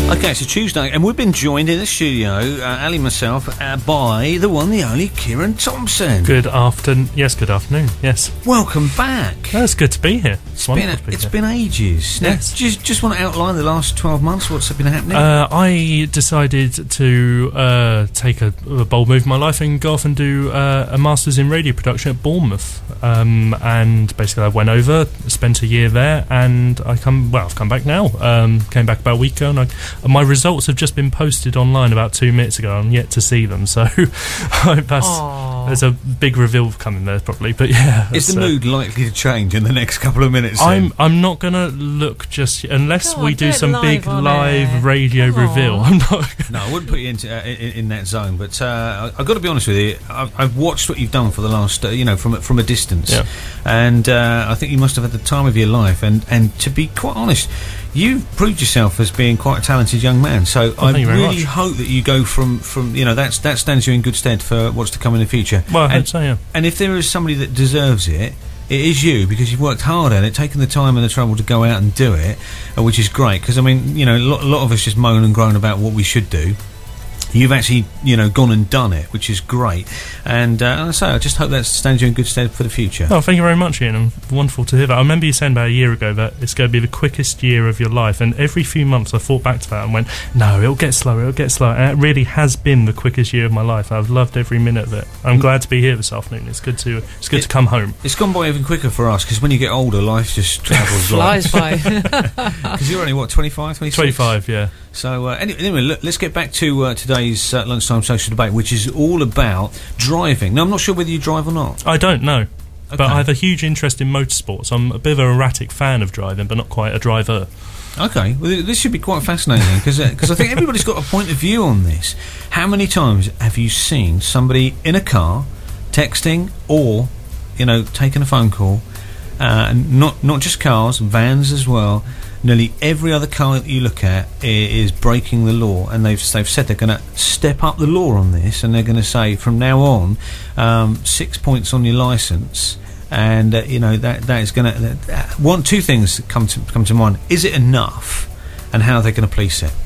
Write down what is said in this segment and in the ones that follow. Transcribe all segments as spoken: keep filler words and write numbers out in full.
Okay, it's a Tuesday, and we've been joined in the studio, uh, Ali and myself, uh, by the one, the only Kieran Thompson. Good afternoon. Yes, good afternoon. Yes. Welcome back. Oh, it's good to be here. It's, It's wonderful been to be it's here. been ages. Now, Yes. just just want to outline the last twelve months. What's been happening? Uh, I decided to uh, take a, a bold move in my life and go off and do uh, a master's in radio production at Bournemouth. Um, and basically, I went over, spent a year there, and I come. Well, I've come back now. Um, came back about a week ago, and I, my results have just been posted online about two minutes ago. I'm yet to see them, so that's, there's a big reveal coming there probably. But yeah, Is the uh, mood likely to change in the next couple of minutes? I'm then? I'm not gonna look just unless Come we on, do do it some live big on live air. radio Come reveal. on. I'm not. No, I wouldn't put you into uh, in, in that zone. But uh, I, I've got to be honest with you. I've, I've watched what you've done for the last, uh, you know, from from a distance, Yeah. and uh, I think you must have had the time of your life. And, and to be quite honest, you've proved yourself as being quite a talented young man. So I thank you very really much. hope that you go from, from you know that's that stands you in good stead for what's to come in the future. Well, I and, hope so. Yeah. and if there is somebody that deserves it, it is you, because you've worked hard at it, taken the time and the trouble to go out and do it, uh, which is great. Because I mean, you know, a lot, a lot of us just moan and groan about what we should do. You've actually, you know, gone and done it, which is great. And uh, and I say, I just hope that stands you in good stead for the future. Oh, thank you very much, Ian. And wonderful to hear that. I remember you saying about a year ago that it's going to be the quickest year of your life, and every few months I thought back to that and went, no, it'll get slower, it'll get slower. And it really has been the quickest year of my life. I've loved every minute of it. I'm glad to be here this afternoon. It's good to it's good It- to come home. It's gone by even quicker for us, because when you get older, life just travels Flies like... by. Because you're only, what, twenty-five, twenty-six? twenty-five, yeah. So uh, anyway, anyway look, let's get back to uh, today's uh, lunchtime social debate, which is all about driving. Now, I'm not sure whether you drive or not. I don't know. But Okay. I have a huge interest in motorsports. I'm a bit of an erratic fan of driving, but not quite a driver. Okay, well, th- this should be quite fascinating, because because I think everybody's got a point of view on this. How many times have you seen somebody in a car texting or, you know, taking a phone call? Uh, and not not just cars, vans as well. Nearly every other car that you look at i- is breaking the law, and they've they've said they're going to step up the law on this, and they're going to say from now on, um, six points on your licence, and uh, you know that that is going to uh, one two things that come to come to mind. Is it enough, and how are they going to police it?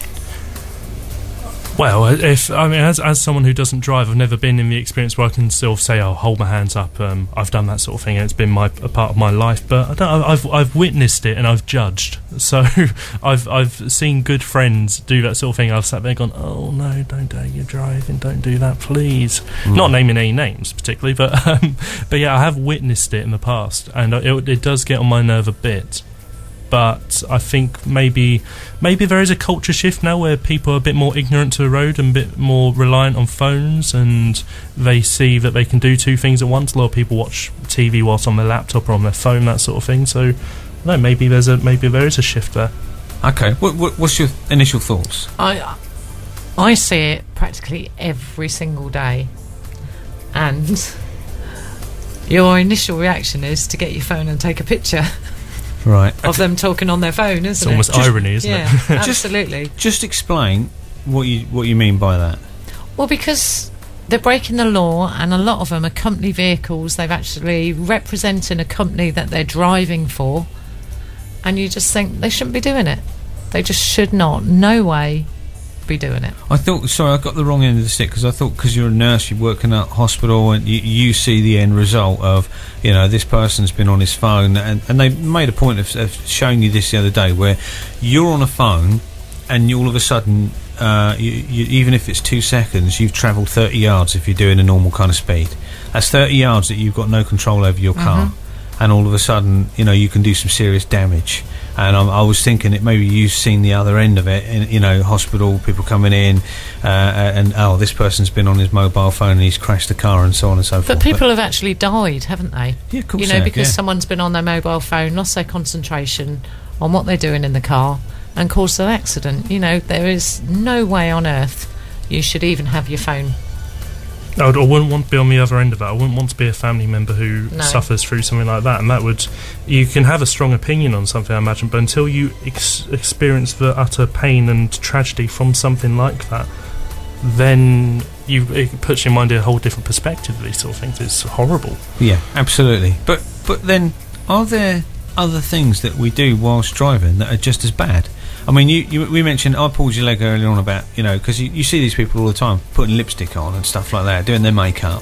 Well, if I mean, as as someone who doesn't drive, I've never been in the experience where I can still say, "Oh, hold my hands up." Um, I've done that sort of thing, and it's been my a part of my life. But I don't, I've I've witnessed it and I've judged. So I've I've seen good friends do that sort of thing. I've sat there gone, "Oh no, don't do your driving, don't do that, please." Mm. Not naming any names particularly, but um, but yeah, I have witnessed it in the past, and it, it does get on my nerve a bit. But I think maybe maybe there is a culture shift now where people are a bit more ignorant to the road and a bit more reliant on phones, and they see that they can do two things at once. A lot of people watch T V whilst on their laptop or on their phone, that sort of thing. So, no, maybe there's a maybe there is a shift there. Okay, what, what, what's your initial thoughts? I I see it practically every single day, and your initial reaction is to get your phone and take a picture Right. of them talking on their phone, isn't It's it? almost Just- irony, isn't yeah, it? absolutely. Just explain what you what you mean by that. Well, because they're breaking the law, and a lot of them are company vehicles. They've actually representing a company that they're driving for, and you just think they shouldn't be doing it. They just should not, no way, be doing it. I thought, sorry, I got the wrong end of the stick, because I thought because you're a nurse, you work in a hospital, and you, you see the end result of, you know, this person's been on his phone, and, and they made a point of, of showing you this the other day, where you're on a phone, and you, all of a sudden, uh, you, you, even if it's two seconds, you've travelled thirty yards if you're doing a normal kind of speed. That's thirty yards that you've got no control over your car, and all of a sudden, you know, you can do some serious damage. And I'm, I was thinking it maybe you've seen the other end of it, in, you know, hospital, people coming in, uh, and oh, this person's been on his mobile phone and he's crashed the car, and so on and so forth. But people have actually died, haven't they? Yeah, of course You they know, have, because yeah. someone's been on their mobile phone, lost their concentration on what they're doing in the car, and caused an accident. You know, there is no way on earth you should even have your phone. I, would, I wouldn't want to be on the other end of that. I wouldn't want to be a family member who No. suffers through something like that. And that would, you can have a strong opinion on something, I imagine, but until you ex- experience the utter pain and tragedy from something like that, then you it puts your mind in a whole different perspective of these sort of things. It's horrible. Yeah, absolutely. But but then, are there other things that we do whilst driving that are just as bad? I mean, you, you we mentioned I pulled your leg earlier on about, you know, because you, you see these people all the time putting lipstick on and stuff like that, doing their makeup,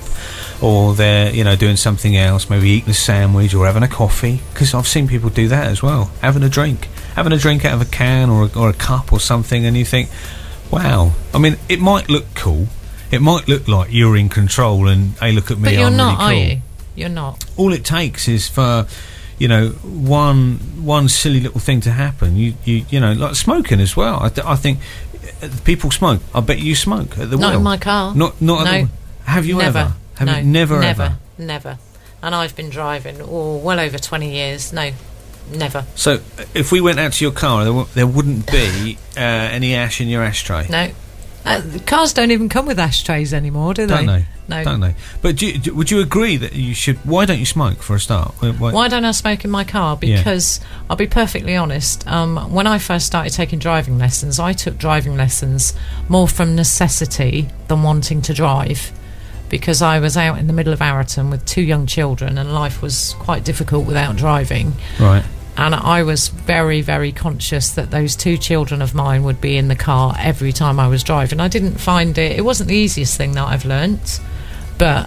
or they're, you know, doing something else, maybe eating a sandwich or having a coffee. Because I've seen people do that as well, having a drink, having a drink out of a can or a, or a cup or something, and you think, wow. I mean, it might look cool. It might look like you're in control and, hey, look at me, but you're I'm not, really cool. are you? You're not. All it takes is for, you know, one one silly little thing to happen. You you you know, like smoking as well. I, th- I think uh, people smoke. I bet you smoke at the Not wheel. in my car. Not not. No. At the, have you Never. ever? Have no. you never Never. ever? Never. And I've been driving oh, well over twenty years. No, never. So if we went out to your car, there, w- there wouldn't be uh, any ash in your ashtray. No. Uh, cars don't even come with ashtrays anymore, do they? Don't they? No. Don't they? But do you, do, would you agree that you should? Why don't you smoke for a start? Why, why, Why don't I smoke in my car? Yeah. Because I'll be perfectly honest. Um, when I first started taking driving lessons, I took driving lessons more from necessity than wanting to drive. Because I was out in the middle of Arraton with two young children, and life was quite difficult without driving. Right. And I was very, very conscious that those two children of mine would be in the car every time I was driving. I didn't find it, it wasn't the easiest thing that I've learnt, but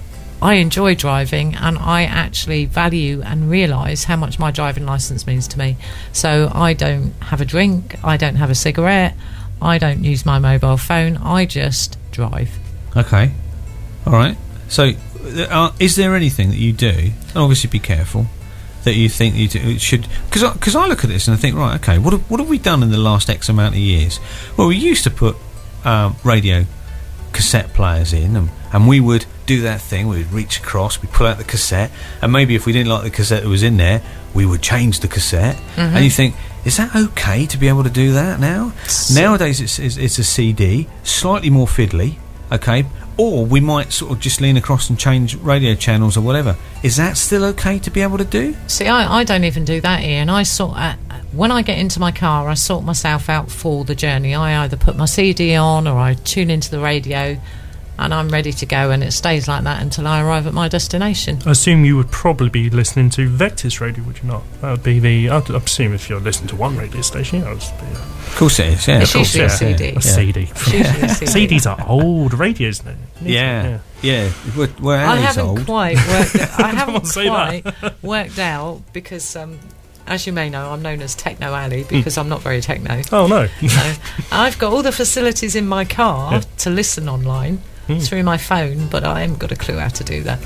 I enjoy driving, and I actually value and realise how much my driving licence means to me. So I don't have a drink, I don't have a cigarette, I don't use my mobile phone, I just drive. Okay. All right. So, uh, is there anything that you do, and obviously be careful, that you think you do, should... Because I, 'cause I look at this and I think, right, okay, what have, what have we done in the last X amount of years? Well, we used to put um, radio cassette players in, and, and we would do that thing, we'd reach across, we'd pull out the cassette, and maybe if we didn't like the cassette that was in there, we would change the cassette. Mm-hmm. And you think, is that okay to be able to do that now? Nowadays it's, it's, it's a C D, slightly more fiddly, okay, or we might sort of just lean across and change radio channels or whatever. Is that still okay to be able to do? See, I, I don't even do that, Ian. I sort uh, when I get into my car, I sort myself out for the journey. I either put my C D on or I tune into the radio, and I'm ready to go, and it stays like that until I arrive at my destination. I assume you would probably be listening to Vectis Radio, would you not? That would be the... I'd assume if you're listening to one radio station, that would be... Of course it is, yeah. It's of course, usually yeah. a C D. A C D. It's usually a C D. C Ds are old radios now. Yeah, yeah. We're, we're I Ali's haven't old. quite worked it, I haven't say quite that. worked out because, um, as you may know, I'm known as Techno Ali because I'm not very techno. Oh, no. So I've got all the facilities in my car Yeah. to listen online Mm. through my phone, but I haven't got a clue how to do that.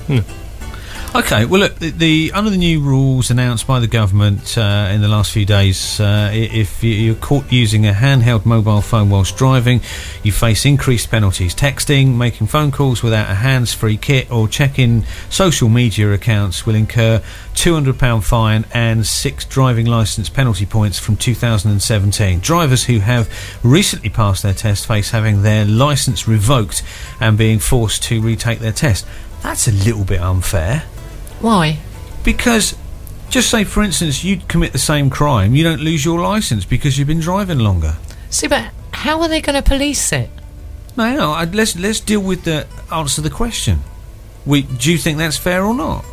Okay, well, look, the, the under the new rules announced by the government uh, in the last few days, uh, i- if you- you're caught using a handheld mobile phone whilst driving, you face increased penalties. Texting, making phone calls without a hands-free kit, or checking social media accounts will incur two hundred pounds fine and six driving licence penalty points from two thousand seventeen. Drivers who have recently passed their test face having their licence revoked and being forced to retake their test. That's a little bit unfair. Why? Because, just say, for instance, you commit the same crime, you don't lose your licence because you've been driving longer. See, but how are they going to police it? No, no, I, let's let's deal with the answer the question. We, do you think that's fair or not?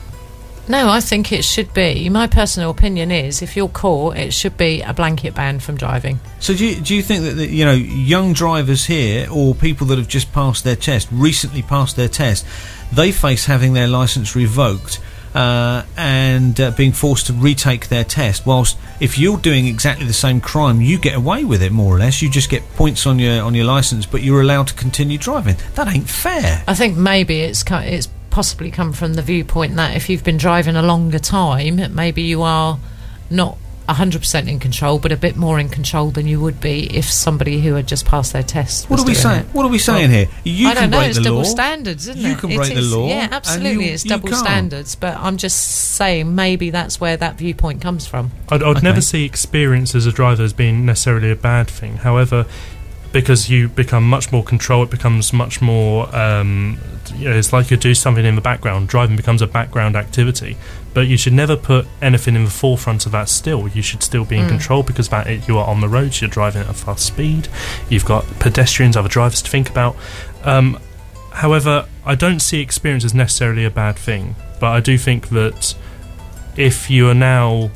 No, I think it should be. My personal opinion is, if you're caught, it should be a blanket ban from driving. So do you, do you think that, that, you know, young drivers here, or people that have just passed their test, recently passed their test, they face having their licence revoked uh, and uh, being forced to retake their test, whilst if you're doing exactly the same crime, you get away with it, more or less. You just get points on your on your licence, but you're allowed to continue driving. That ain't fair. I think maybe it's co- it's possibly come from the viewpoint that if you've been driving a longer time, maybe you are not one hundred percent in control, but a bit more in control than you would be if somebody who had just passed their test was What are we doing saying? it. What are we saying Well, here? You I can don't know, break it's the double law. standards, isn't You it? can It break the is, law, Yeah, and absolutely, you- it's you double can't. standards, but I'm just saying maybe that's where that viewpoint comes from. I'd, I'd Okay. never see experience as a driver as being necessarily a bad thing. However, because you become much more control, it becomes much more... Um, you know, it's like you do something in the background. Driving becomes a background activity. But you should never put anything in the forefront of that still. You should still be in Mm. control, because that it, you are on the roads, you're driving at a fast speed, you've got pedestrians, other drivers to think about. Um, however, I don't see experience as necessarily a bad thing. But I do think that if you are now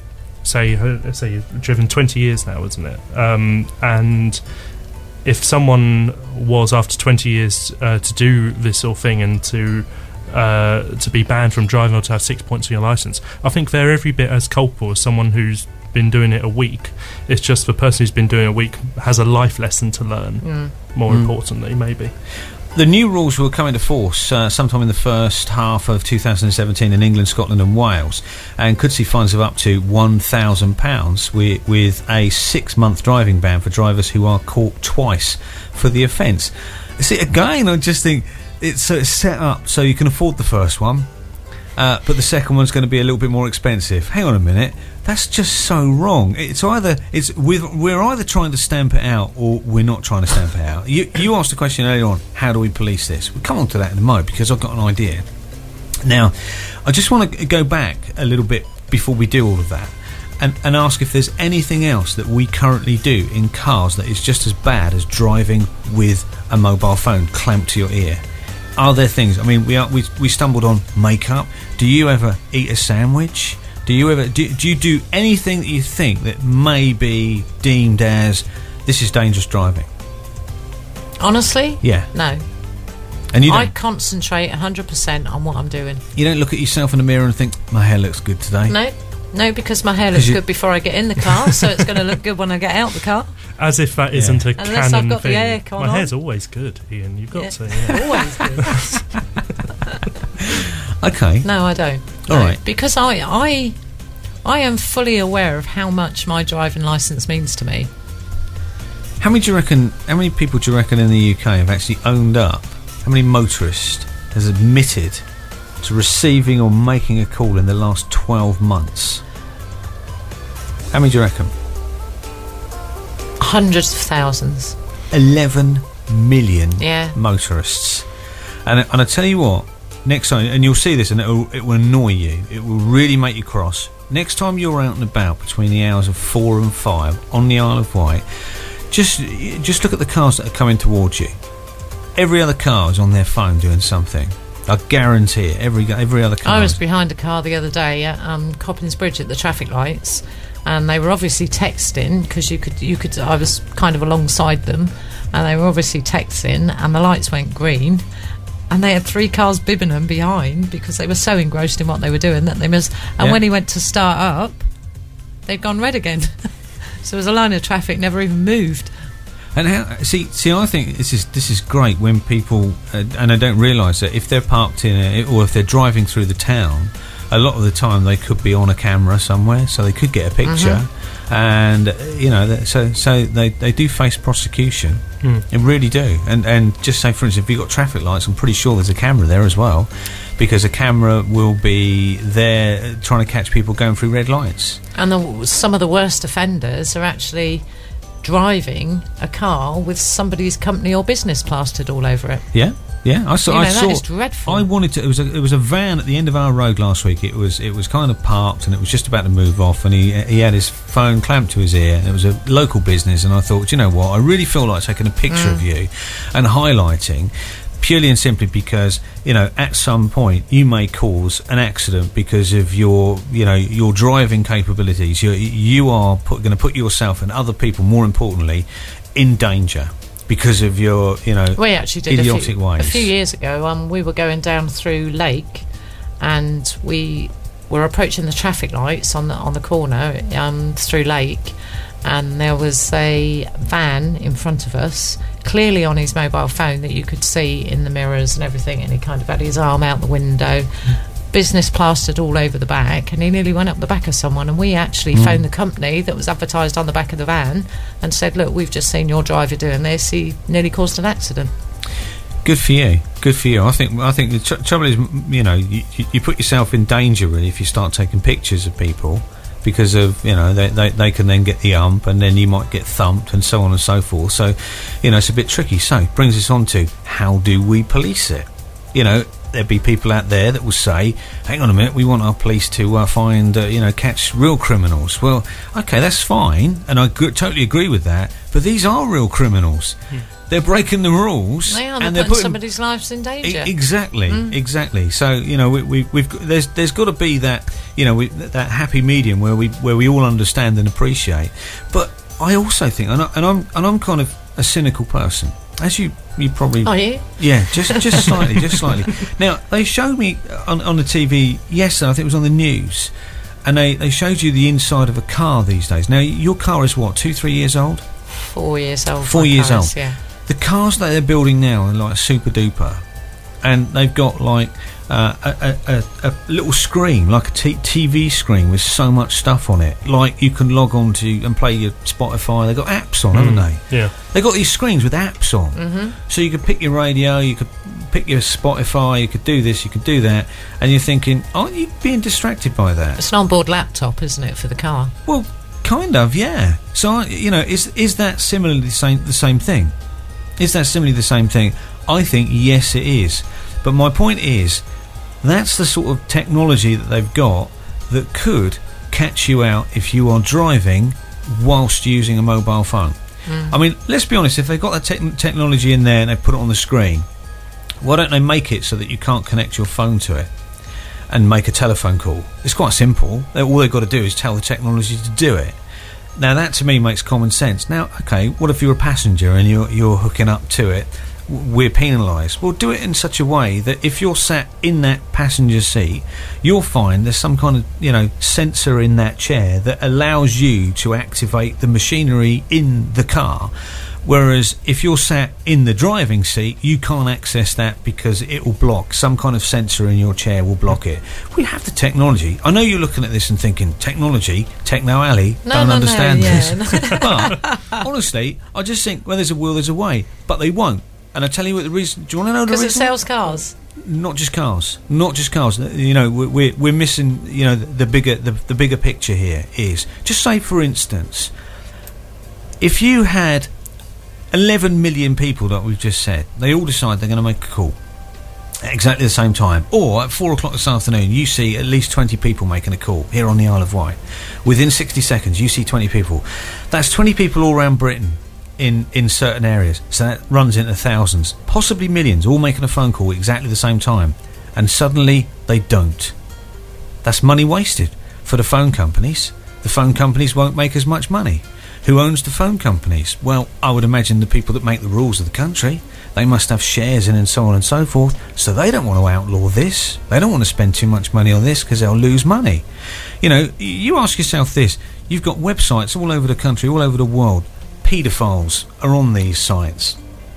say uh, say you've driven twenty years now, isn't it? Um, and if someone was after twenty years uh, to do this sort of thing and to uh, to be banned from driving or to have six points on your licence, I think they're every bit as culpable as someone who's been doing it a week. It's just the person who's been doing it a week has a life lesson to learn. Mm. More mm. importantly, maybe. The new rules will come into force uh, sometime in the first half of two thousand seventeen in England, Scotland and Wales, and could see fines of up to one thousand pounds with, with a six-month driving ban for drivers who are caught twice for the offence. See, again, I just think it's, so it's set up so you can afford the first one, uh, but the second one's going to be a little bit more expensive. Hang on a minute. That's just so wrong. It's either it's we're, we're either trying to stamp it out or we're not trying to stamp it out. You you asked the question earlier on, how do we police this? We'll come on to that in a moment because I've got an idea. Now, I just want to go back a little bit before we do all of that and, and ask if there's anything else that we currently do in cars that is just as bad as driving with a mobile phone clamped to your ear. Are there things? I mean, we are, we we stumbled on makeup. Do you ever eat a sandwich? Do you ever do, do you do anything that you think that may be deemed as this is dangerous driving? Honestly, yeah, no. And you don't, I concentrate one hundred percent on what I'm doing. You don't look at yourself in the mirror and think my hair looks good today. No, no, because my hair looks good before I get in the car, so it's going to look good when I get out the car. As if that yeah. isn't a Unless canon I've got thing. The aircon my on. hair's always good, Ian. You've got yeah. to. Yeah. Always good. Okay. No, I don't. All no, right. Because I, I, I am fully aware of how much my driving licence means to me. How many do you reckon? How many people do you reckon in the U K have actually owned up? How many motorists has admitted to receiving or making a call in the last twelve months? How many do you reckon? Hundreds of thousands. Eleven million yeah. motorists. And and I tell you what. Next time, and you'll see this, and it will, it will annoy you. It will really make you cross. Next time you're out and about between the hours of four and five on the Isle of Wight, just just look at the cars that are coming towards you. Every other car is on their phone doing something. I guarantee it. Every every other car. I was behind a car the other day at um, Coppins Bridge at the traffic lights, and they were obviously texting because you could you could. I was kind of alongside them, and they were obviously texting, and the lights went green. And they had three cars bibbing them behind because they were so engrossed in what they were doing that they missed. And yeah. when he went to start up, they'd gone red again. So there was a line of traffic never even moved. And how? See, see, I think this is this is great when people uh, and I don't realise that if they're parked in a, or if they're driving through the town, a lot of the time they could be on a camera somewhere, so they could get a picture, mm-hmm. and uh, you know, so so they they do face prosecution. Mm. They really do. And and just say, for instance, if you've got traffic lights, I'm pretty sure there's a camera there as well, because a camera will be there trying to catch people going through red lights. And the, some of the worst offenders are actually driving a car with somebody's company or business plastered all over it. Yeah. Yeah, I saw. You know, I saw. that is dreadful. I wanted to. It was a. It was a van at the end of our road last week. It was. It was kind of parked, and it was just about to move off. And he he had his phone clamped to his ear. And it was a local business. And I thought, you know what? I really feel like taking a picture mm. of you and highlighting, purely and simply because you know at some point you may cause an accident because of your you know your driving capabilities. You you are going to put yourself and other people, more importantly, in danger. Because of your, you know, we actually did idiotic a few, ways. A few years ago, um, we were going down through Lake, and we were approaching the traffic lights on the on the corner um, through Lake, and there was a van in front of us, clearly on his mobile phone that you could see in the mirrors and everything, and he kind of had his arm out the window. Business plastered all over the back, and he nearly went up the back of someone, and we actually mm. phoned the company that was advertised on the back of the van and said, look, we've just seen your driver doing this, he nearly caused an accident. Good for you, good for you. I think I think the tr- trouble is, you know, you, you put yourself in danger really if you start taking pictures of people, because of, you know, they, they, they can then get the ump, and then you might get thumped and so on and so forth. So, you know, it's a bit tricky. So, brings us on to, how do we police it? You know, there'll be people out there that will say, hang on a minute, we want our police to uh, find, uh, you know, catch real criminals. Well, okay, that's fine, and I g- totally agree with that, but these are real criminals. Hmm. they're breaking the rules. They are. and They're they're putting somebody's lives in danger. E- exactly, Mm. exactly. So you know, we, we, we've got, there's there's got to be that you know we, that happy medium where we where we all understand and appreciate. But I also think, and, I, and I'm and I'm kind of a cynical person, as you you probably Are you? yeah, just just slightly, just slightly. Now they showed me on on the T V yesterday. I think it was on the news, and they they showed you the inside of a car these days. Now your car is what, two, three years old? Four years old. Four my years car is, old. Yeah. The cars that they're building now are like super duper, and they've got like uh, a, a, a, a little screen, like a t- TV screen with so much stuff on it. Like you can log on to and play your Spotify. They've got apps on, haven't they? Yeah. They've got these screens with apps on, Mm-hmm. so you could pick your radio, you could pick your Spotify, you could do this, you could do that, and you're thinking, aren't you being distracted by that? It's an onboard laptop, isn't it, for the car? Well, kind of, yeah. So I- you know, is is that similarly the same the same thing? Is that similarly the same thing? I think yes, it is. But my point is, that's the sort of technology that they've got that could catch you out if you are driving whilst using a mobile phone. Mm. I mean, let's be honest, if they've got that te- technology in there and they put it on the screen, why don't they make it so that you can't connect your phone to it and make a telephone call? It's quite simple. They- All they've got to do is tell the technology to do it. Now, that to me makes common sense. Now, okay, what if you're a passenger and you're, you're hooking up to it? W- We're penalised. Well, do it in such a way that if you're sat in that passenger seat, you'll find there's some kind of, you know, sensor in that chair that allows you to activate the machinery in the car. Whereas if you're sat in the driving seat, you can't access that because it will block. Some kind of sensor in your chair will block it. We have the technology. I know you're looking at this and thinking, technology, Techno Alley, No, don't no, understand no, this. yeah. But honestly, I just think, well, there's a will, there's a way. But they won't. And I tell you what the reason. Do you want to know the Because reason? it sells cars. Not just cars, not just cars. You know, we- we're we're missing. You know, the bigger the, the bigger picture here is just say, for instance, if you had eleven million people, like we've just said, they all decide they're going to make a call at exactly the same time, or at four o'clock this afternoon, you see at least twenty people making a call here on the Isle of Wight. Within sixty seconds, you see twenty people. That's twenty people all around Britain. In, in certain areas, so that runs into thousands, possibly millions, all making a phone call at exactly the same time, and suddenly they don't. That's money wasted for the phone companies. The phone companies won't make as much money. Who owns the phone companies? Well, I would imagine the people that make the rules of the country. They must have shares in and so on and so forth, so they don't want to outlaw this. They don't want to spend too much money on this because they'll lose money. You know, you ask yourself this, you've got websites all over the country, all over the world. Paedophiles are on these sites.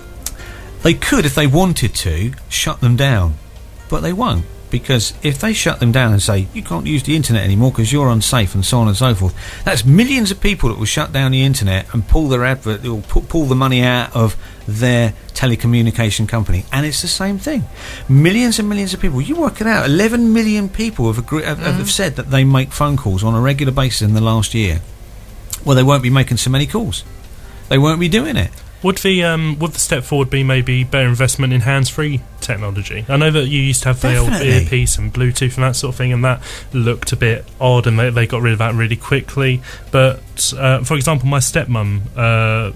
They could, if they wanted to, shut them down, but they won't, because if they shut them down and say you can't use the internet anymore because you're unsafe and so on and so forth, that's millions of people that will shut down the internet and pull their advert, will pull the money out of their telecommunication company. And it's the same thing. Millions and millions of people. You work it out. eleven million people have, agree- have, have said that they make phone calls on a regular basis in the last year. Well, they won't be making so many calls. They won't be doing it. Would the um, would the step forward be maybe better investment in hands-free technology? I know that you used to have the Definitely. old earpiece and Bluetooth and that sort of thing, and that looked a bit odd, and they, they got rid of that really quickly. But uh, for example, my stepmum uh,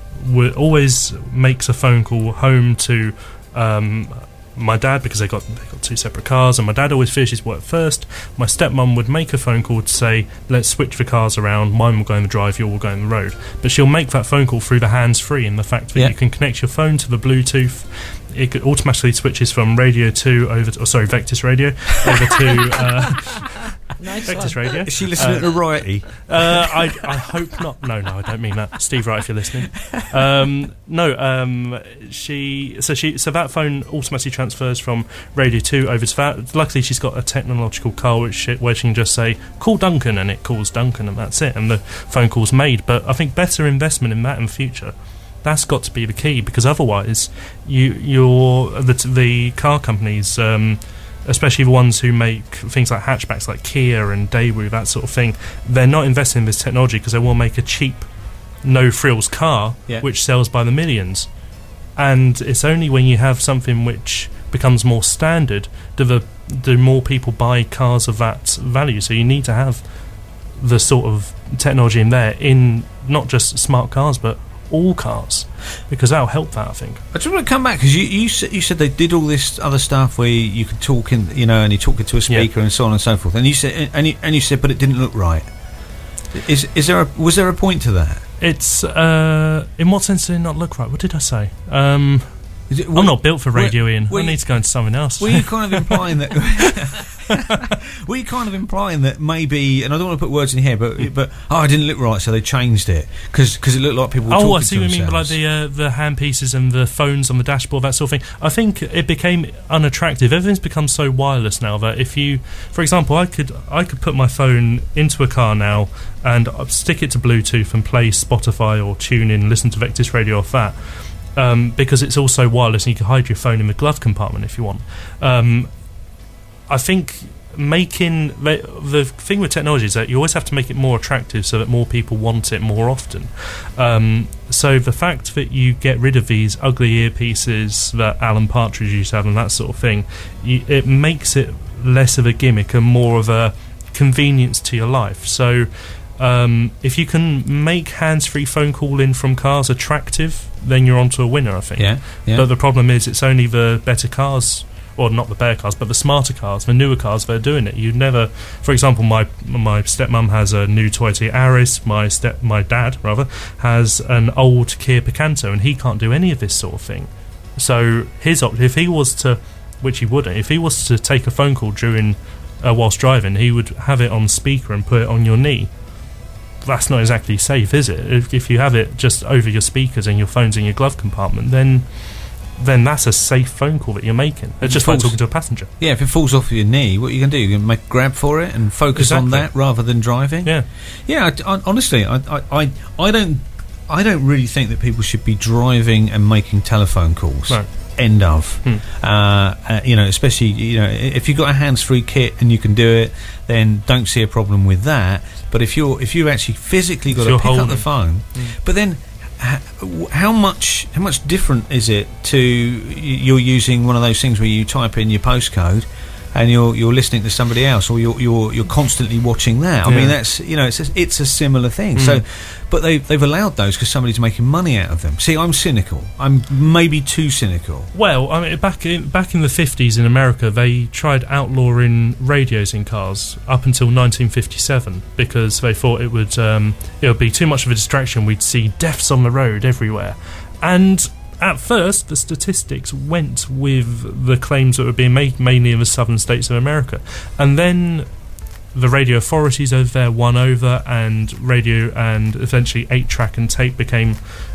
w- always makes a phone call home to um, my dad, because they got they got two separate cars, and my dad always finishes work first. My stepmum would make a phone call to say, let's switch the cars around, mine will go in the drive, yours will go in the road. But she'll make that phone call through the hands-free, and the fact that Yeah. you can connect your phone to the Bluetooth, it could automatically switches from Radio two over to, oh sorry, Vectis Radio over to uh, Nice Vectis one. Radio. Is she listening Uh, to Righty? Uh, I, I hope not. No, no, I don't mean that. Steve Wright, if you're listening. Um, no, um, she. So she. So that phone automatically transfers from Radio Two over to that. Luckily, she's got a technological car which she, where she can just say "call Duncan" and it calls Duncan, and that's it, and the phone call's made. But I think better investment in that in the future. That's got to be the key, because otherwise, you, you're the the car companies. Um, especially the ones who make things like hatchbacks like Kia and Daewoo, that sort of thing, they're not investing in this technology because they want to make a cheap, no-frills car Yeah. which sells by the millions. And it's only when you have something which becomes more standard do, the, do more people buy cars of that value. So you need to have the sort of technology in there in not just smart cars but all cars, because that'll help that, I think. I just want to come back because you you said, you said they did all this other stuff where you, you could talk in, you know, and you talk into a speaker yeah. and so on and so forth. And you said, and you, and you said, but it didn't look right. Is is there a, was there a point to that? It's uh, in what sense did it not look right? What did I say? Um, Is it, were, I'm not built for radio, were, Ian. Were I need you, to go into something else. Were you kind of implying that? Were you kind of implying that maybe? And I don't want to put words in here, but but oh, it didn't look right, so they changed it because it looked like people were oh, talking I see to what you mean, themselves. like the uh, the handpieces and the phones on the dashboard, that sort of thing. I think it became unattractive. Everything's become so wireless now that if you, for example, I could I could put my phone into a car now and stick it to Bluetooth and play Spotify or tune in, listen to Vectis Radio off that. Um, because it's also wireless and you can hide your phone in the glove compartment if you want. Um, I think making the, the thing with technology is that you always have to make it more attractive so that more people want it more often. Um, so the fact that you get rid of these ugly earpieces that Alan Partridge used to have and that sort of thing, you, it makes it less of a gimmick and more of a convenience to your life. So Um, if you can make hands-free phone calling from cars attractive, then you're onto a winner, I think. Yeah, yeah. But the problem is it's only the better cars, or not the better cars, but the smarter cars, the newer cars that are doing it. You never, for example, my my stepmum has a new Toyota Yaris, my step my dad rather has an old Kia Picanto, and he can't do any of this sort of thing. So his op- if he was to, which he wouldn't, if he was to take a phone call during uh, whilst driving, he would have it on speaker and put it on your knee. That's not exactly safe, is it? If, if you have it just over your speakers and your phone's in your glove compartment, then then that's a safe phone call that you're making. It's just like talking to a passenger. Yeah, if it falls off your knee, what are you going to do? You're going to make a grab for it and focus exactly. on that rather than driving? Yeah. Yeah, I, I, honestly, I, I, I don't I don't really think that people should be driving and making telephone calls. Right. End of. Hmm. Uh, uh, you know, especially, you know, if you've got a hands-free kit and you can do it, then don't see a problem with that. But if you're if you've actually physically got if to pick holding. up the phone, mm. but then h- how much how much different is it to you're using one of those things where you type in your postcode and you're you're listening to somebody else, or you're you're you're constantly watching that? I yeah. mean, that's, you know, it's a, it's a similar thing. Mm. So, but they they've allowed those because somebody's making money out of them. See, I'm cynical. I'm maybe too cynical. Well, I mean, back in back in the fifties in America, they tried outlawing radios in cars up until nineteen fifty-seven because they thought it would um, it would be too much of a distraction. We'd see deaths on the road everywhere, and at first, the statistics went with the claims that were being made mainly in the southern states of America. And then the radio authorities over there won over, and radio and eventually eight-track and tape became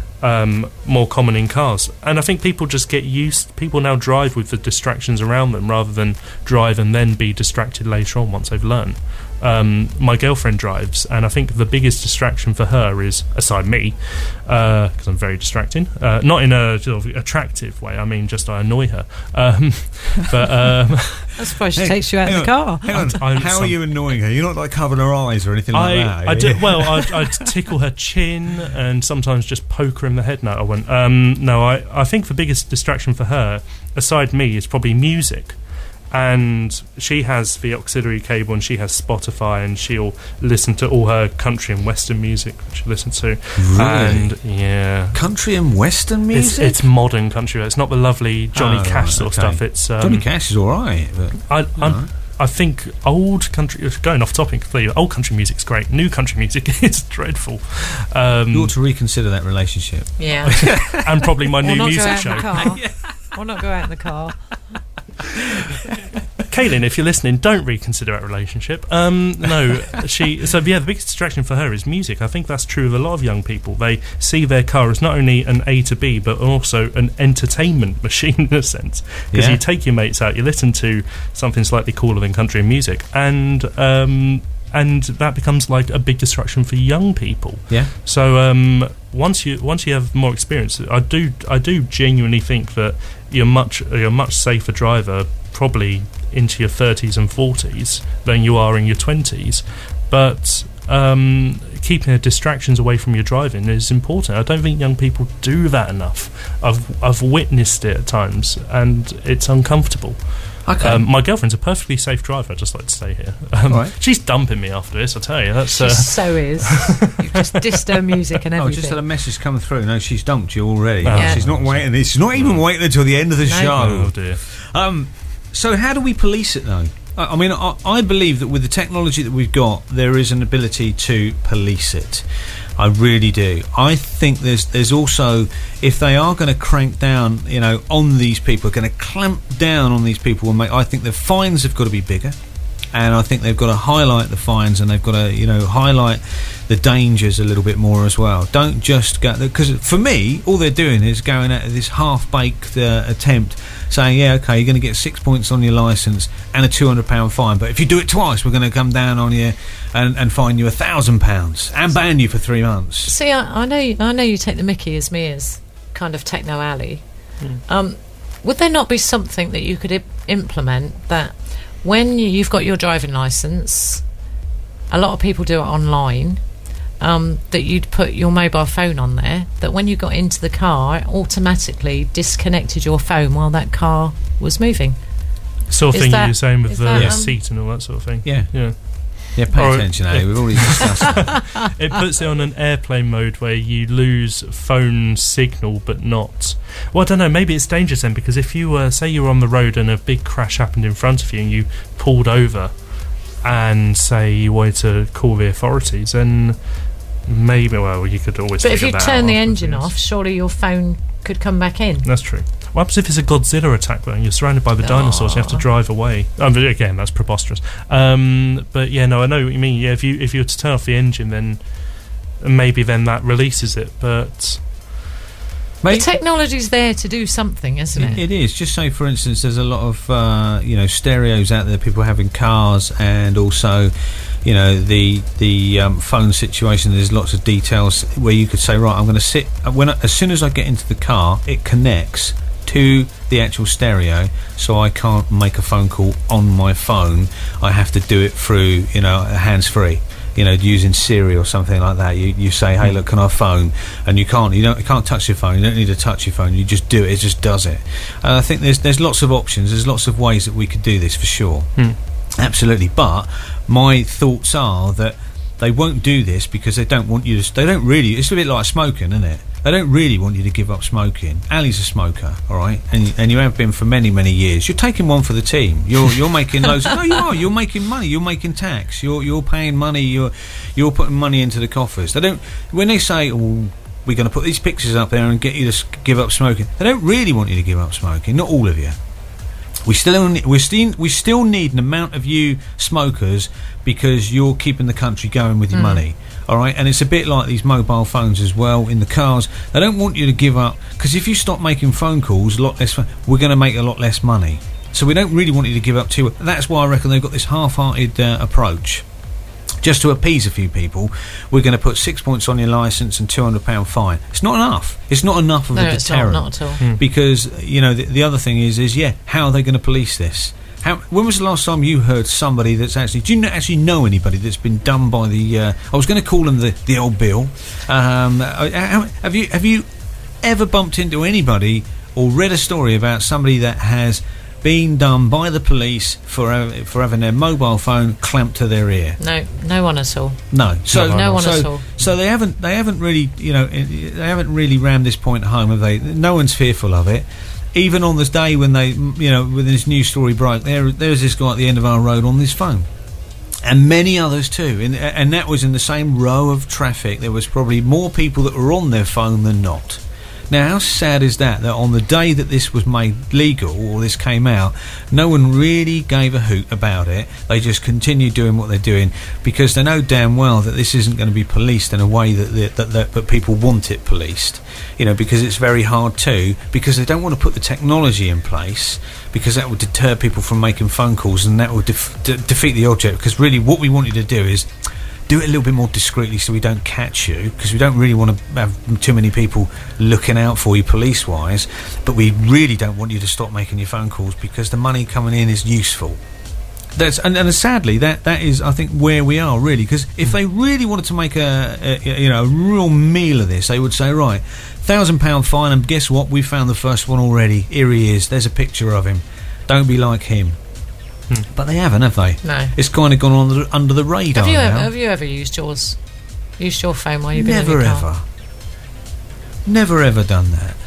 um, more common in cars. And I think people just get used... People now drive with the distractions around them rather than drive and then be distracted later on once they've learned. Um, my girlfriend drives, and I think the biggest distraction for her is, aside me, because uh, I'm very distracting, uh, not in a sort of attractive way, I mean just I annoy her. Um, but um, I suppose she hey, takes you out of the car. Hang on. I'm, How some, are you annoying her? You're not like covering her eyes or anything like I, that. I do, well, I'd, I'd tickle her chin and sometimes just poke her in the head. No, I wouldn't. Um, no, I, I think the biggest distraction for her, aside me, is probably music. And she has the auxiliary cable, and she has Spotify, and she'll listen to all her country and western music, which she listens to. Really? And yeah, country and western music. It's, it's modern country. It's not the lovely Johnny oh, Cash right, sort okay. of stuff. It's um, Johnny Cash is all right. But, I, I'm, I think old country. Going off topic completely. Old country music's great. New country music is dreadful. Um, you ought to reconsider that relationship. Yeah, and probably my new not music go out show. In the car. yeah. Or not go out in the car. Kaylin, if you're listening, don't reconsider that relationship. Um, no, she. So yeah, the biggest distraction for her is music. I think that's true of a lot of young people. They see their car as not only an A to B, but also an entertainment machine in a sense. Because yeah. you take your mates out, you listen to something slightly cooler than country music, and um, and that becomes like a big distraction for young people. Yeah. So um, once you once you have more experience, I do I do genuinely think that you're much you're a much safer driver probably into your thirties and forties than you are in your twenties. But um, keeping the distractions away from your driving is important. I don't think young people do that enough. I've I've witnessed it at times, and it's uncomfortable. Okay. Um, my girlfriend's a perfectly safe driver, I'd just like to say here. Um, right. She's dumping me after this, I tell you. That's She uh, so is. You've just dissed her music and Oh, everything. just had a message come through. No, she's dumped you already. Oh. Yeah. She's not waiting. She's not even waiting until the end of the No. show. oh dear. Um, so how do we police it, though? I, I mean, I, I believe that with the technology that we've got, there is an ability to police it. I really do. I think there's there's also, if they are going to crank down, you know, on these people, going to clamp down on these people, and make, I think the fines have got to be bigger, and I think they've got to highlight the fines, and they've got to, you know, highlight the dangers a little bit more as well. Don't just go, because for me, all they're doing is going at this half-baked uh, attempt, saying, yeah, okay, you're going to get six points on your licence and a two hundred pound fine, but if you do it twice, we're going to come down on you and, and fine you a thousand pounds and ban you for three months. See, I, I know, you, I know you take the mickey as me as kind of techno alley. Mm. Um, would there not be something that you could I- implement that when you, you've got your driving licence, a lot of people do it online, um, that you'd put your mobile phone on there, that when you got into the car, it automatically disconnected your phone while that car was moving? Sort of Is thing that- you were saying with is the that, um, seat and all that sort of thing. Yeah. Yeah. Yeah, pay Or- attention, Ali. We've already discussed it. It puts it on an airplane mode where you lose phone signal but not... Well, I don't know, maybe it's dangerous then, because if you uh, say you were on the road and a big crash happened in front of you and you pulled over and say you wanted to call the authorities, then maybe, well, you could always But if figure you that turn out the afterwards, engine yes. off, surely your phone could come back in. That's true. What happens if it's a Godzilla attack though and you're surrounded by the Oh. dinosaurs and you have to drive away? Um, but again, that's preposterous. Um, but yeah, no, I know what you mean. Yeah, if you if you were to turn off the engine, then maybe then that releases it. But The Mate, technology's there to do something, isn't it? It, it is. Just say, for instance, there's a lot of uh, you know stereos out there. People have in cars, and also, you know, the the um, phone situation. There's lots of details where you could say, right, I'm going to sit when I, as soon as I get into the car, it connects to the actual stereo, so I can't make a phone call on my phone. I have to do it through, you know, hands free. You know, using Siri or something like that. You you say, hey, look, can I phone? And you can't. You don't. You can't touch your phone. You don't need to touch your phone. You just do it. It just does it. And I think there's there's lots of options. There's lots of ways that we could do this for sure. Hmm. Absolutely. But my thoughts are that they won't do this because they don't want you to. They don't really. It's a bit like smoking, isn't it? They don't really want you to give up smoking. Ali's a smoker, all right, and and you have been for many many years. You're taking one for the team. You're you're making loads. Of, no, you are. You're making money. You're making tax. You're you're paying money. You're you're putting money into the coffers. They don't. When they say, "Oh, we're going to put these pictures up there and get you to s- give up smoking," they don't really want you to give up smoking. Not all of you. We still we still we still need an amount of you smokers because you're keeping the country going with your Mm. money. All right, and it's a bit like these mobile phones as well in the cars. They don't want you to give up because if you stop making phone calls, a lot less. We're going to make a lot less money. So we don't really want you to give up too. That's why I reckon they've got this half-hearted uh, approach. Just to appease a few people, we're going to put six points on your licence and two hundred pound fine. It's not enough. It's not enough of No, a it's deterrent. not, not at all. Hmm. Because you know the, the other thing is is yeah, how are they going to police this? How, when was the last time you heard somebody that's actually? Do you kn- actually know anybody that's been done by the? Uh, I was going to call them the the old Bill. Um, uh, how- have you have you ever bumped into anybody or read a story about somebody that has been done by the police for uh, for having their mobile phone clamped to their ear? No, no one at all. No, so No, No one so, at all. So they haven't they haven't really you know i- they haven't really rammed this point home, have they? No one's fearful of it. Even on this day when they you know when this news story broke, there there's this guy at the end of our road on this phone, and many others too. And and that was in the same row of traffic. There was probably more people that were on their phone than not. Now, how sad is that, that on the day that this was made legal, or this came out, no one really gave a hoot about it. They just continued doing what they're doing, because they know damn well that this isn't going to be policed in a way that, that, that, that, that people want it policed. You know, because it's very hard to, because they don't want to put the technology in place, because that would deter people from making phone calls, and that would def- de- defeat the object, because really what we want you to do is do it a little bit more discreetly so we don't catch you, because we don't really want to have too many people looking out for you police-wise, but we really don't want you to stop making your phone calls because the money coming in is useful. That's and, and sadly that that is I think where we are really, because if they really wanted to make a, a you know a real meal of this, they would say, right, thousand pound fine, and guess what, we found the first one already, here he is, there's a picture of him, don't be like him. hmm. But they haven't, have they? No. It's kind of gone on the, under the radar have you now. ever, have you ever used yours used your phone while you've been never in your car? ever never ever done that.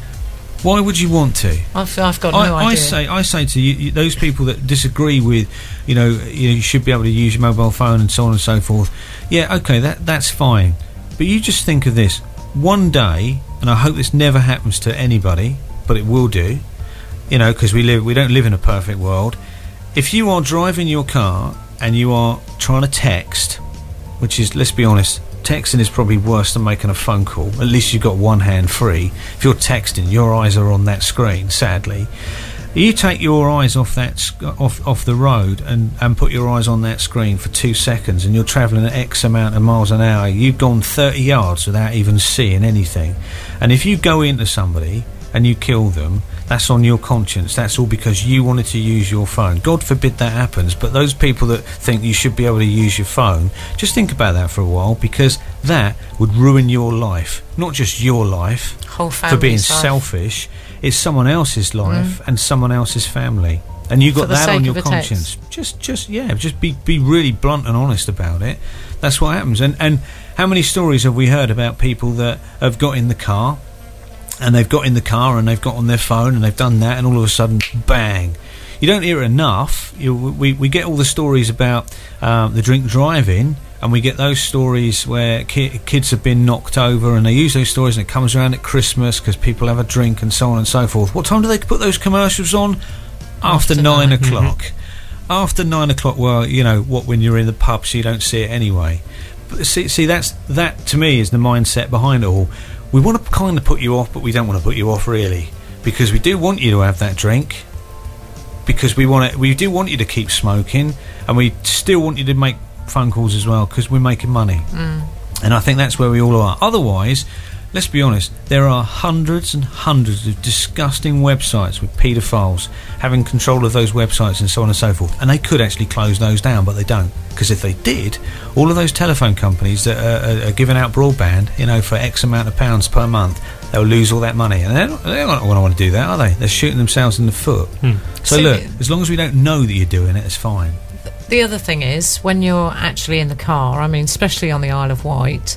Why would you want to? I've, I've got I, no I idea. say, I say to you, you, those people that disagree with, you know, you know, you should be able to use your mobile phone and so on and so forth. Yeah, okay, that that's fine. But you just think of this: one day, and I hope this never happens to anybody, but it will do. You know, because we live, we don't live in a perfect world. If you are driving your car and you are trying to text, which is, let's be honest, texting is probably worse than making a phone call. At least you've got one hand free. If you're texting, your eyes are on that screen, sadly. You take your eyes off that sc- off off the road and, and put your eyes on that screen for two seconds, and you're travelling at X amount of miles an hour. You've gone thirty yards without even seeing anything. And if you go into somebody and you kill them, that's on your conscience. That's all because you wanted to use your phone. God forbid that happens, but those people that think you should be able to use your phone, just think about that for a while, because that would ruin your life. Not just your life, Whole for being family's life. selfish. It's someone else's life Mm. and someone else's family. And you got For the that sake on your of a text. conscience. Just, just yeah, just be be really blunt and honest about it. That's what happens. And and how many stories have we heard about people that have got in the car, and they've got in the car and they've got on their phone and they've done that, and all of a sudden, bang! You don't hear it enough. You, we we get all the stories about um, the drink driving, and we get those stories where ki- kids have been knocked over, and they use those stories, and it comes around at Christmas because people have a drink and so on and so forth. What time do they put those commercials on? After, After nine, nine. o'clock. After nine o'clock. Well, you know what? When you're in the pub, so you don't see it anyway. But see, see, that's that to me is the mindset behind it all. We want to kind of put you off, but we don't want to put you off really, because we do want you to have that drink. Because we want it, we do want you to keep smoking, and we still want you to make phone calls as well, because we're making money. Mm. And I think that's where we all are. Otherwise, let's be honest, there are hundreds and hundreds of disgusting websites with paedophiles having control of those websites and so on and so forth. And they could actually close those down, but they don't. Because if they did, all of those telephone companies that are, are, are giving out broadband, you know, for X amount of pounds per month, they'll lose all that money. And they're not, they're not going to want to do that, are they? They're shooting themselves in the foot. Hmm. So See, look, as long as we don't know that you're doing it, it's fine. The other thing is, when you're actually in the car, I mean, especially on the Isle of Wight,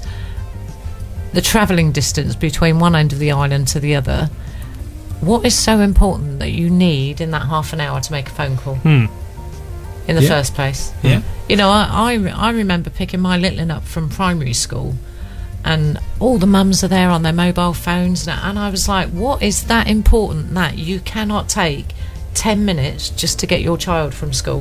the travelling distance between one end of the island to the other, what is so important that you need in that half an hour to make a phone call Hmm. in the Yeah. first place? Yeah. You know, I, I, I remember picking my little one up from primary school, and all the mums are there on their mobile phones, and, and I was like, what is that important that you cannot take ten minutes just to get your child from school?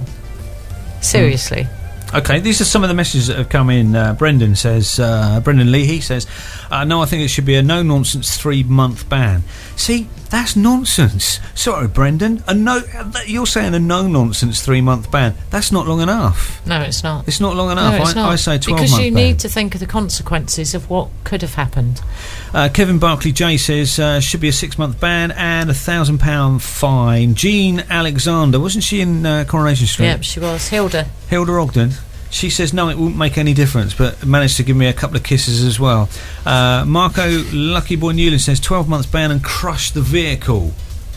Seriously. Okay, these are some of the messages that have come in. Uh, Brendan says, uh, Brendan Leahy says, uh, no, I think it should be a no-nonsense three-month ban. See, that's nonsense. Sorry, Brendan. A no, you're saying a no-nonsense three-month ban. That's not long enough. No, it's not. It's not long enough. No, it's I, not. I say twelve-month Because you ban. need to think of the consequences of what could have happened. Uh, Kevin Barclay J says, uh, should be a six-month ban and a thousand pound fine. Jean Alexander, wasn't she in uh, Coronation Street? Yep, she was. Hilda. Hilda Ogden. She says no, it won't make any difference, but managed to give me a couple of kisses as well. Uh, Marco Lucky Boy Newland says twelve months ban and crush the vehicle.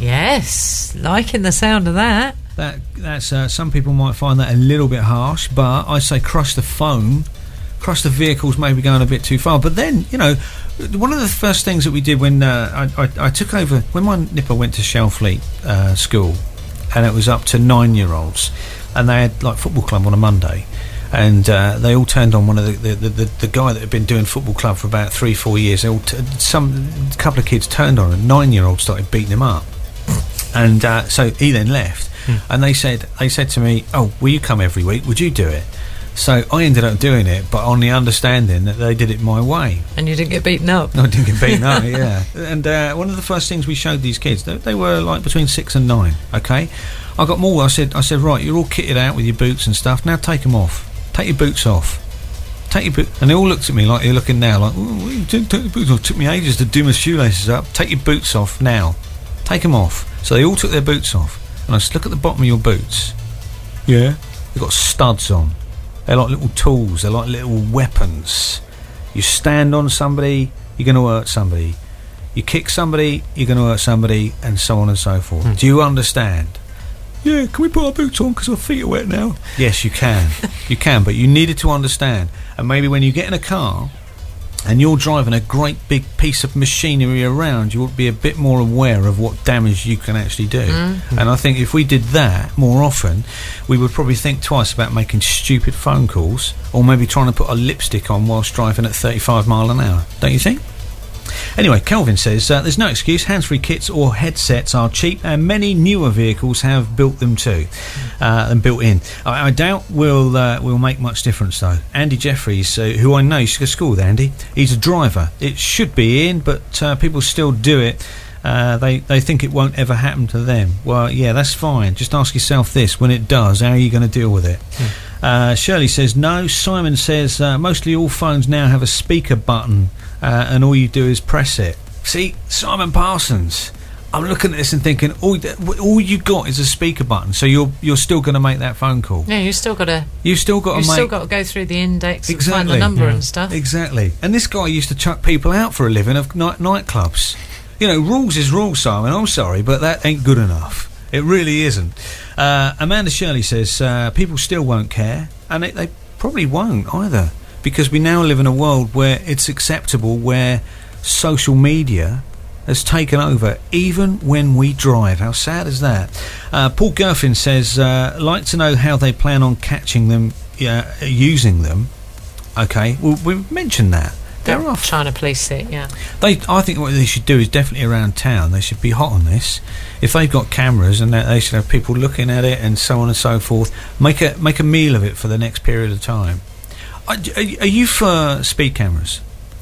Yes, liking the sound of that. That that's uh, some people might find that a little bit harsh, but I say crush the phone, crush the vehicle's maybe going a bit too far. But then, you know, one of the first things that we did when uh, I, I, I took over, when my nipper went to Shelfleet uh, school, and it was up to nine-year-olds, and they had like football club on a Monday. And uh, they all turned on one of the the, the the guy that had been doing football club for about three four years. They all t- some a couple of kids turned on, and nine year olds started beating him up. And uh, so he then left, mm. and they said they said to me, "Oh, will you come every week? Would you do it?" So I ended up doing it, but on the understanding that they did it my way. And you didn't get beaten up. No, I didn't get beaten up. Yeah. And uh, one of the first things we showed these kids, they, they were like between six and nine. Okay, I got more. I said, I said, right, you're all kitted out with your boots and stuff. Now take them off. Take your boots off. Take your boot. And they all looked at me like you're looking now, like, oh, take, take the boots off. It took me ages to do my shoelaces up. Take your boots off now. Take them off. So they all took their boots off. And I said, look at the bottom of your boots. Yeah. They've got studs on. They're like little tools. They're like little weapons. You stand on somebody, you're going to hurt somebody. You kick somebody, you're going to hurt somebody, and so on and so forth. Hmm. Do you understand? Yeah, can we put our boots on because our feet are wet now? Yes, you can. You can, but you needed to understand. And maybe when you get in a car and you're driving a great big piece of machinery around, you ought to be a bit more aware of what damage you can actually do. Mm-hmm. And I think if we did that more often, we would probably think twice about making stupid phone calls, or maybe trying to put a lipstick on whilst driving at thirty-five mile an hour. Don't you think? Anyway, Kelvin says, uh, there's no excuse. Hands-free kits or headsets are cheap, and many newer vehicles have built them too, uh, and built in. I, I doubt we'll, uh, we'll make much difference, though. Andy Jeffries, uh, who I know, you should go to school with Andy, he's a driver. It should be in, but uh, people still do it. Uh, they, they think it won't ever happen to them. Well, yeah, that's fine. Just ask yourself this. When it does, how are you going to deal with it? Mm. Uh, Shirley says, no. Simon says, uh, mostly all phones now have a speaker button, uh, and all you do is press it. See, Simon Parsons, I'm looking at this and thinking, all, all you got is a speaker button, so you're you're still going to make that phone call. Yeah, you've still got to. You've still got to You've make. still got to go through the index exactly. and find the number yeah. and stuff. Exactly. And this guy used to chuck people out for a living of night nightclubs. You know, rules is rules, Simon. I'm sorry, but that ain't good enough. It really isn't. Uh, Amanda Shirley says uh, people still won't care, and it, they probably won't either, because we now live in a world where it's acceptable, where social media has taken over even when we drive. How sad is that? Uh, Paul Gerfin says, uh, like to know how they plan on catching them, uh, using them. Okay, well, we've mentioned that. They're off. Trying to police it, yeah. They, I think what they should do is definitely around town. They should be hot on this. If they've got cameras, and they should have people looking at it and so on and so forth. Make a make a meal of it for the next period of time. Are, are you for speed cameras?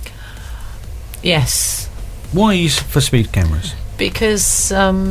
Yes. Why are you for speed cameras? Because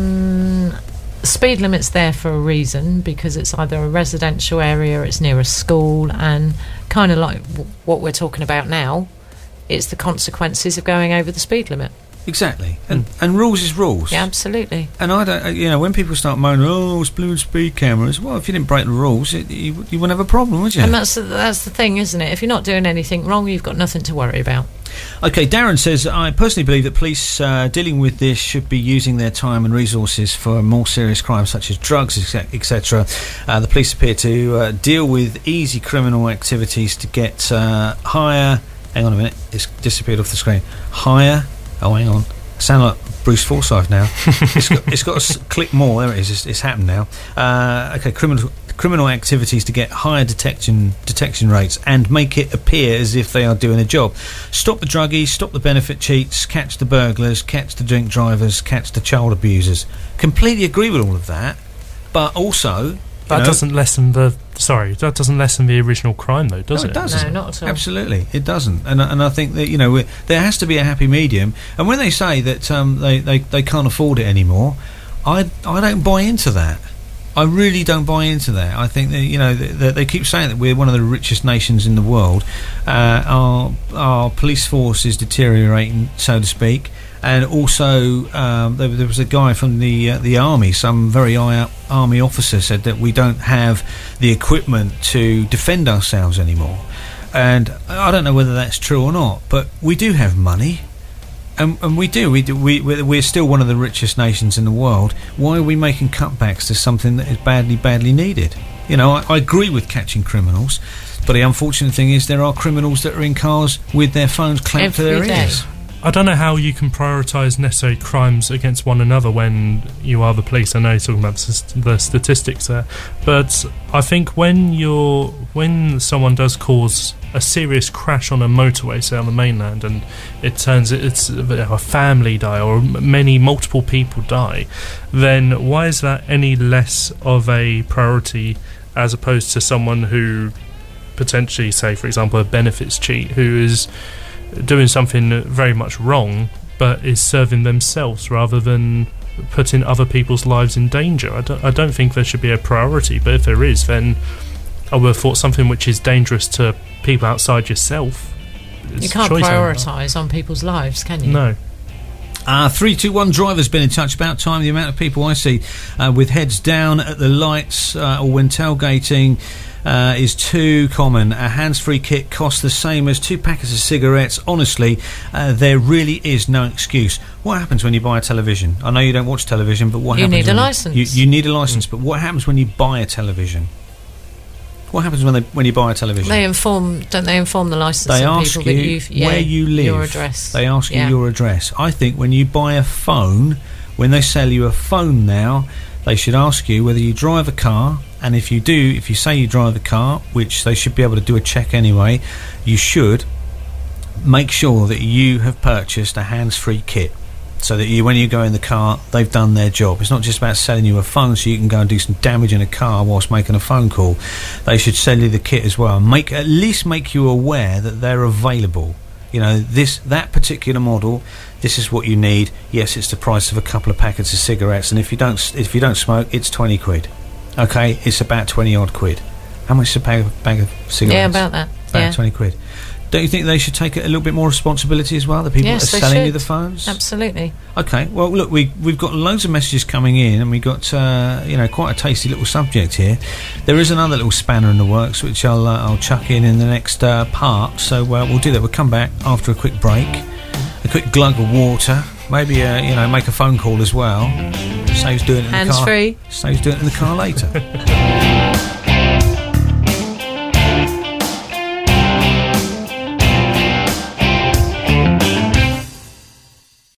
um, the speed limit's there for a reason. Because it's either a residential area, it's near a school, and kind of like w- what we're talking about now. It's the consequences of going over the speed limit. Exactly, and mm. and rules is rules. Yeah, absolutely. And I don't, you know, when people start moaning, oh, it's blue speed cameras. Well, if you didn't break the rules, it, you, you wouldn't have a problem, would you? And that's the, that's the thing, isn't it? If you're not doing anything wrong, you've got nothing to worry about. Okay, Darren says, I personally believe that police uh, dealing with this should be using their time and resources for more serious crimes such as drugs, et cetera. Uh, the police appear to uh, deal with easy criminal activities to get uh, higher. Hang on a minute, it's disappeared off the screen. Higher. Oh, hang on. I sound like Bruce Forsyth now. it's got, it's got to click more. There it is. It's, it's happened now. Uh, okay, criminal criminal activities to get higher detection detection rates and make it appear as if they are doing a job. Stop the druggies, stop the benefit cheats, catch the burglars, catch the drink drivers, catch the child abusers. Completely agree with all of that, but also... That know, doesn't lessen the sorry. That doesn't lessen the original crime, though, does no, it? it doesn't. No, not at all. Absolutely, it doesn't. And and I think that, you know, there has to be a happy medium. And when they say that um, they, they they can't afford it anymore, I I don't buy into that. I really don't buy into that. I think that, you know, they, they keep saying that we're one of the richest nations in the world. Uh, our our police force is deteriorating, so to speak. And also, um, there, there was a guy from the uh, the army, some very high up army officer, said that we don't have the equipment to defend ourselves anymore. And I don't know whether that's true or not, but we do have money, and, and we do. We do. We we're still one of the richest nations in the world. Why are we making cutbacks to something that is badly, badly needed? You know, I, I agree with catching criminals, but the unfortunate thing is there are criminals that are in cars with their phones clamped to their ears. I don't know how you can prioritise necessary crimes against one another when you are the police. I know you're talking about the statistics there, but I think when you're when someone does cause a serious crash on a motorway, say on the mainland, and it turns it's a family die or many multiple people die, then why is that any less of a priority as opposed to someone who potentially, say for example, a benefits cheat who is doing something very much wrong but is serving themselves rather than putting other people's lives in danger? I don't, I don't think there should be a priority, but if there is, then I would have thought something which is dangerous to people outside yourself. You can't prioritise on people's lives, can you? No. Uh, three two one driver's been in touch. About time. The amount of people I see uh, with heads down at the lights uh, or when tailgating uh, is too common. A hands-free kit costs the same as two packets of cigarettes. Honestly, uh, there really is no excuse. What happens when you buy a television? I know you don't watch television, but what You happens? need a when licence. You, you need a licence, but what happens when you buy a television? What happens when they when you buy a television? They inform, don't they inform the licensing They ask people you that you've, yeah, where you live. your address. They ask Yeah. you your address. I think when you buy a phone, when they sell you a phone now, they should ask you whether you drive a car, and if you do, if you say you drive a car, which they should be able to do a check anyway, you should make sure that you have purchased a hands-free kit. So that you, when you go in the car, they've done their job. It's not just about selling you a phone so you can go and do some damage in a car whilst making a phone call. They should sell you the kit as well. Make at least make you aware that they're available. You know, this that particular model. This is what you need. Yes, it's the price of a couple of packets of cigarettes. And if you don't, if you don't smoke, it's twenty quid. Okay, it's about twenty odd quid. How much is a bag, bag of cigarettes? Yeah, about that. About yeah. twenty quid. Don't you think they should take a little bit more responsibility as well? The people Yes, that are they selling you should. the phones. Absolutely. Okay, well, look, we, we've got loads of messages coming in, and we've got, uh, you know, quite a tasty little subject here. There is another little spanner in the works, which I'll uh, I'll chuck in in the next uh, part, so uh, we'll do that. We'll come back after a quick break, a quick glug of water, maybe, uh, you know, make a phone call as well. Saves doing it in the car. Hands free. Saves doing it in the car later.